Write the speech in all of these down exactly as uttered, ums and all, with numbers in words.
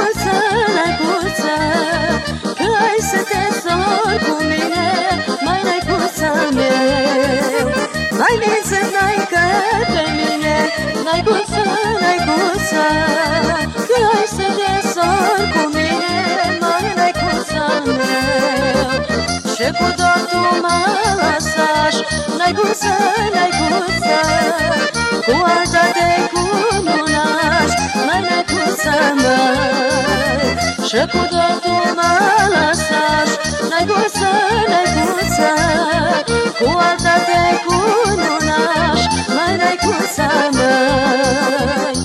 Naicuță, naicuță, că ai să te zori cu mine, mai naicuța meu. Mai mință, naică pe mine, naicuță, naicuță, că ai să te zori cu mine, mai naicuța meu. Și cu doar tu mă lăsași, naicuță, naicuță, cu alta te cununași, mai naicuța măi. Și cu doar tu mă lăsași, naicuță, naicuță, cu alta te cununași, mai naicuța măi.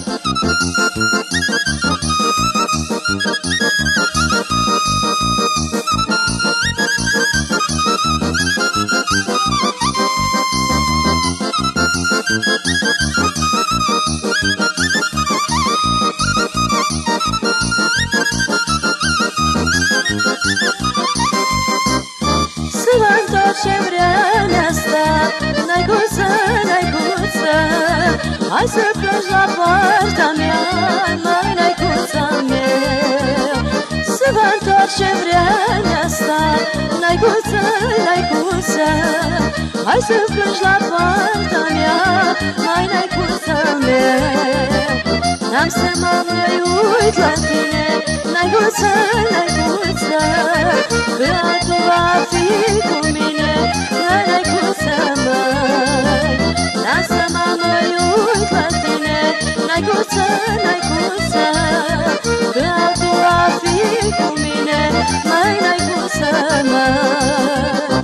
Să vă întoarce vremea asta, naicuță, naicuță, hai să plângi la poarta mea, mai naicuța mea. Să vă întoarce vremea asta, naicuță, naicuță, hai să plângi la poarta mea, mai naicuța mea. N-am să mă mai uit la tine, naicuță, naicuță, că altul va fi cu mine, mai naicuță măi. N-am să mă mai uit la tine, naicuță, naicuță, că altul va fi cu mine, mai naicuță măi.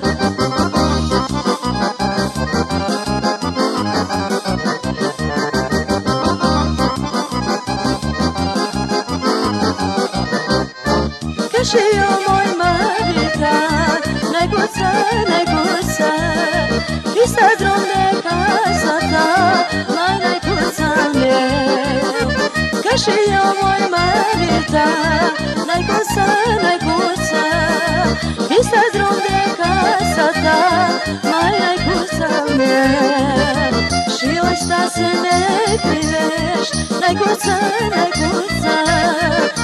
Și eu m-oi măritat, naicuță, naicuță, Este drum de casa ta, mai naicuța meu. Că și eu m-oi mărita, naicuță, naicuță, Este drum de casa ta, mai naicuța meu. Și oi sta să ne privești, naicuță, naicuță,